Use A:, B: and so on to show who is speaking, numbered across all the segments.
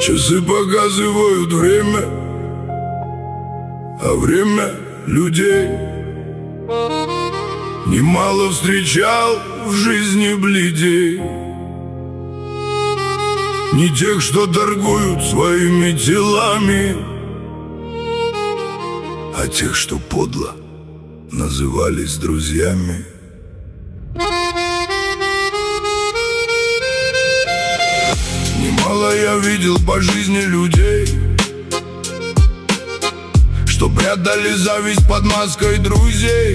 A: Часы показывают время, а время людей. Немало встречал в жизни бледей, не тех, что торгуют своими телами, а тех, что подло назывались друзьями. Немало я видел по жизни людей, что прятали зависть под маской друзей,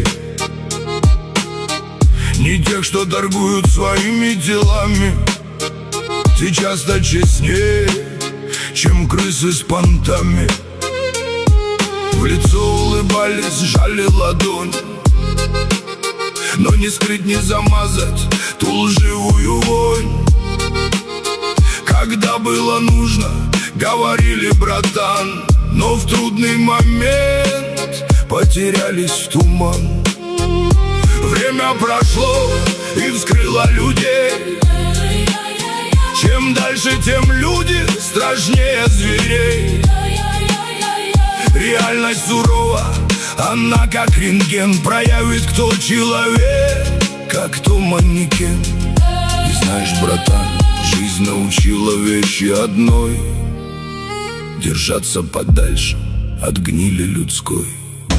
A: не тех, что торгуют своими делами. Те часто честнее, чем крысы с понтами. В лицо улыбались, сжали ладонь, но не скрыть, не замазать ту лживую вонь. Когда было нужно, говорили братан, но в трудный момент потерялись в туман. Время прошло и вскрыло людей. Чем дальше, тем люди страшнее зверей. Реальность сурова, она как рентген проявит, кто человек, а кто манекен. И знаешь, братан, жизнь научила вещи одной: держаться подальше от гнили людской.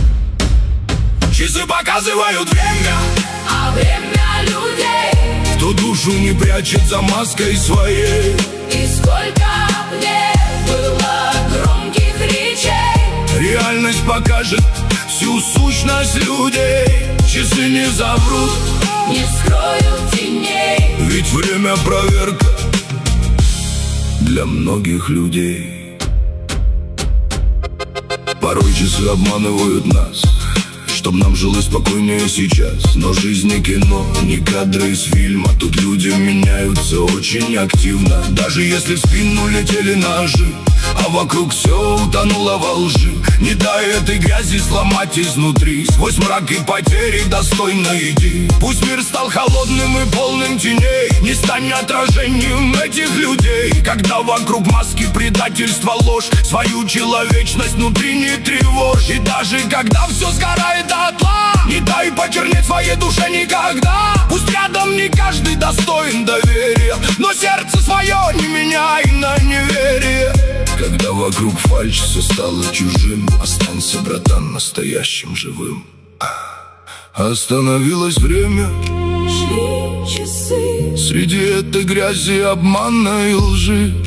A: Часы показывают время,
B: а время людей.
A: Кто душу не прячет за маской своей.
B: И сколько мне было громких речей.
A: Реальность покажет всю сущность людей. Часы не заврут,
B: не скроют теней.
A: ведь время проверка для многих людей. Порой часы обманывают нас, чтоб нам жилось спокойнее сейчас. Но жизнь не кино, не кадры из фильма. Тут люди меняются очень активно. Даже если в спину летели ножи, а вокруг все утонуло во лжи. Не дай этой грязи сломать изнутри. Сквозь мрак и потери достойно иди. Пусть мир стал холодным и полным теней, не стань отражением этих людей. Когда вокруг маски предательства, ложь, свою человечность внутри не тревожь. И даже когда все сгорает дотла, не дай почернеть своей душе никогда. Пусть рядом не каждый достоин доверия, но сердце свое не меняй на неверие. Когда вокруг фальшь все стало чужим, останься, братан, настоящим живым. Остановилось время,
B: шли часы
A: среди этой грязи, обмана и лжи.